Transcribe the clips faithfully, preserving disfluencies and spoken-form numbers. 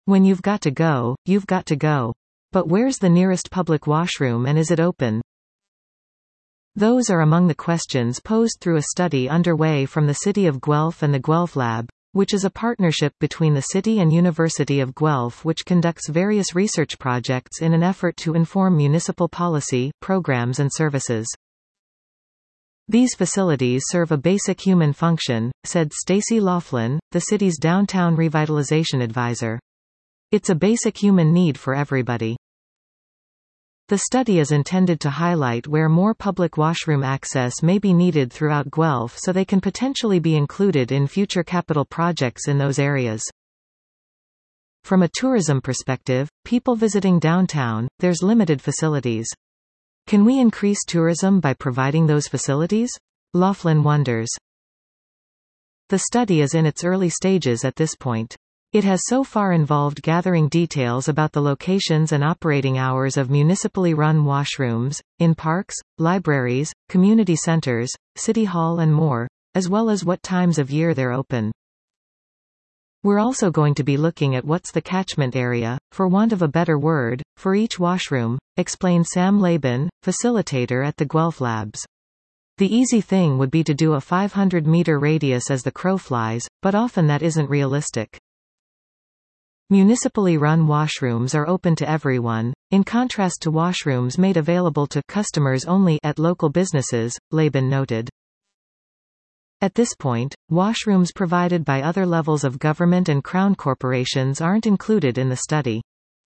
When you've got to go, you've got to go. But where's the nearest public washroom and is it open? Those are among the questions posed through a study underway from the City of Guelph and the Guelph Lab, which is a partnership between the City and University of Guelph, which conducts various research projects in an effort to inform municipal policy, programs and services. These facilities serve a basic human function, said Stacey Laughlin, the city's downtown revitalization advisor. It's a basic human need for everybody. The study is intended to highlight where more public washroom access may be needed throughout Guelph so they can potentially be included in future capital projects in those areas. From a tourism perspective, people visiting downtown, there's limited facilities. Can we increase tourism by providing those facilities? Laughlin wonders. The study is in its early stages at this point. It has so far involved gathering details about the locations and operating hours of municipally run washrooms, in parks, libraries, community centers, city hall and more, as well as what times of year they're open. We're also going to be looking at what's the catchment area, for want of a better word, for each washroom, explained Sam Laban, facilitator at the Guelph Labs. The easy thing would be to do a five hundred meter radius as the crow flies, but often that isn't realistic. Municipally run washrooms are open to everyone, in contrast to washrooms made available to customers only at local businesses, Laban noted. At this point, washrooms provided by other levels of government and crown corporations aren't included in the study.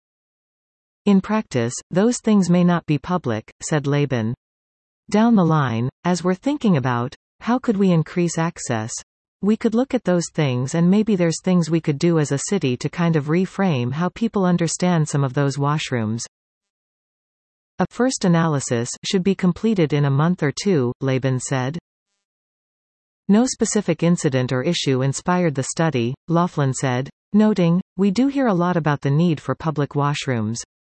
In practice, those things may not be public, said Laban. Down the line, as we're thinking about, how could we increase access? We could look at those things and maybe there's things we could do as a city to kind of reframe how people understand some of those washrooms. A first analysis should be completed in a month or two, Laban said. No specific incident or issue inspired the study, Laughlin said, noting, we do hear a lot about the need for public washrooms.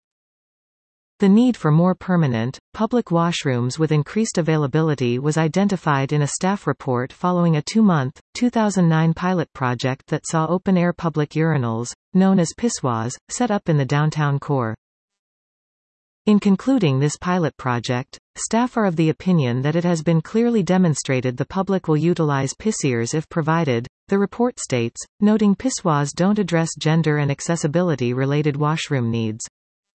The need for more permanent, public washrooms with increased availability was identified in a staff report following a two-month, two thousand nine pilot project that saw open-air public urinals, known as pissoirs, set up in the downtown core. In concluding this pilot project, staff are of the opinion that it has been clearly demonstrated the public will utilize pissiers if provided, the report states, noting pissoirs don't address gender and accessibility-related washroom needs.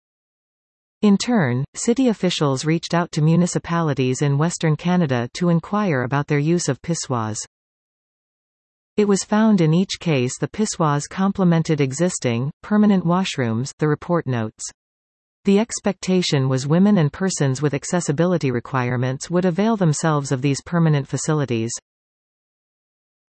In turn, city officials reached out to municipalities in Western Canada to inquire about their use of pissoirs. It was found in each case the pissoirs complemented existing, permanent washrooms, the report notes. The expectation was women and persons with accessibility requirements would avail themselves of these permanent facilities.